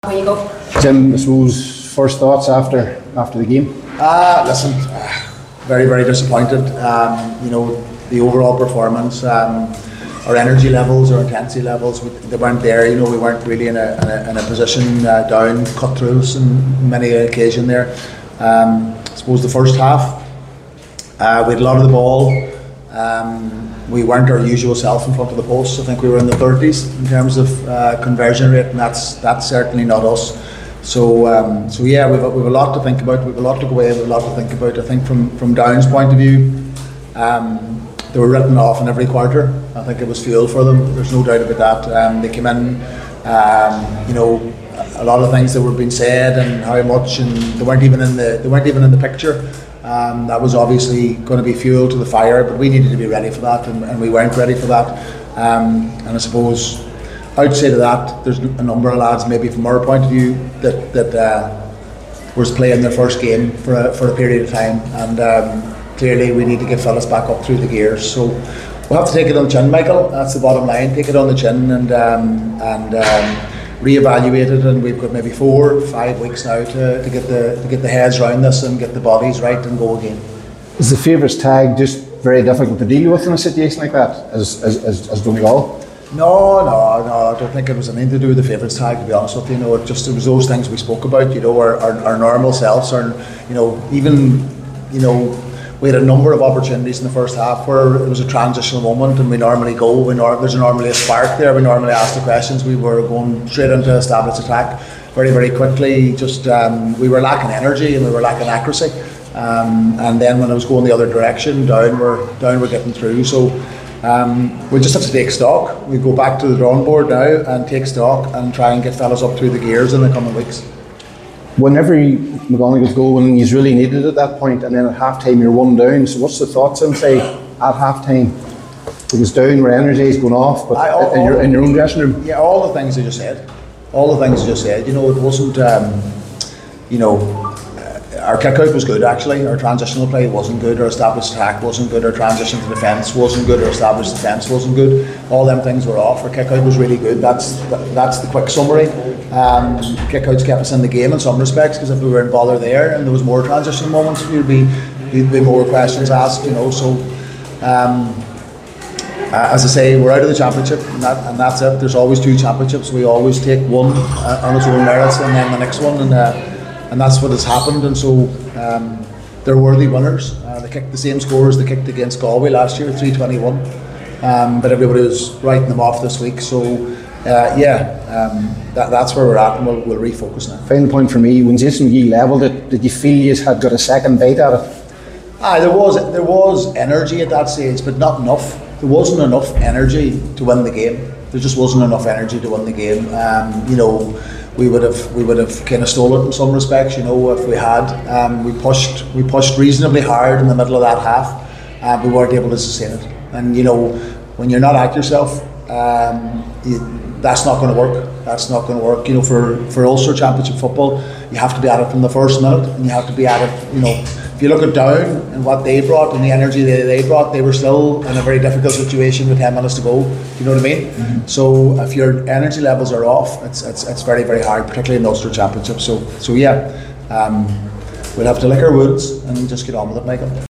Where you go? Jim, I suppose first thoughts after the game. Listen, very, very disappointed. The overall performance, our energy levels, our intensity levels, they weren't there. We weren't really in a position down, cut through us on many occasions there. I suppose the first half, we had a lot of the ball. We weren't our usual self in front of the post. I think we were in the 30s in terms of conversion rate, and that's certainly not us. So yeah, we've a lot to think about. We've a lot to go away. We've a lot to think about. I think from Down's point of view, they were written off in every quarter. I think it was fuel for them. There's no doubt about that. They came in, a lot of things that were being said and how much, and they weren't even in the picture. That was obviously going to be fuel to the fire, but we needed to be ready for that, and we weren't ready for that. And I suppose outside of that, there's a number of lads, maybe from our point of view, that was playing their first game for a period of time, and clearly we need to get fellas back up through the gears. So we'll have to take it on the chin, Michael. That's the bottom line. Take it on the chin and reevaluate it, and we've got maybe 4 or 5 weeks now to get the heads around this and get the bodies right and go again. Is the favourites tag just very difficult to deal with in a situation like that, as Donegal? No, I don't think it was anything to do with the favourites tag, to be honest with you. It was those things we spoke about, our normal selves, we had a number of opportunities in the first half where it was a transitional moment, and we normally go, there's normally a spark there, we normally ask the questions, we were going straight into established attack very, very quickly, we were lacking energy and we were lacking accuracy, and then when I was going the other direction, down we're getting through, so we just have to take stock. We go back to the drawing board now and take stock and try and get fellas up through the gears in the coming weeks. Whenever McGonagall's goal, when he's really needed at that point, and then at half time you're 1 down, so what's the thoughts in, say, at half time? Because down where energy is going off, but in your own dressing room? Yeah, all the things I just said. It wasn't, our kick-out was good actually, our transitional play wasn't good, our established attack wasn't good, our transition to defence wasn't good, our established defence wasn't good. All them things were off. Our kick-out was really good. That's the quick summary. Kick-outs kept us in the game in some respects, because if we were in bother there and there was more transition moments, there'd be more questions asked, so as I say, we're out of the championship, and that's it. There's always 2 championships. We always take one on its own merits and then the next one, and that's what has happened. And so they're worthy winners. They kicked the same score as they kicked against Galway last year, 321. But everybody was writing them off this week. So that's where we're at, and we'll refocus now. Final point for me: when Jason McGee levelled it, did you feel you had got a second bite at it? There was energy at that stage, but not enough. There wasn't enough energy to win the game. There just wasn't enough energy to win the game. We would have kind of stole it in some respects, if we had. We pushed reasonably hard in the middle of that half. We weren't able to sustain it. And when you're not at yourself, that's not going to work. That's not going to work. For Ulster Championship football, you have to be at it from the first minute, and you have to be at it. If you look at Down and what they brought and the energy they brought, they were still in a very difficult situation with 10 minutes to go. You know what I mean? Mm-hmm. So if your energy levels are off, it's very, very hard, particularly in the Ulster Championship. So yeah, we'll have to lick our wounds and just get on with it, Michael.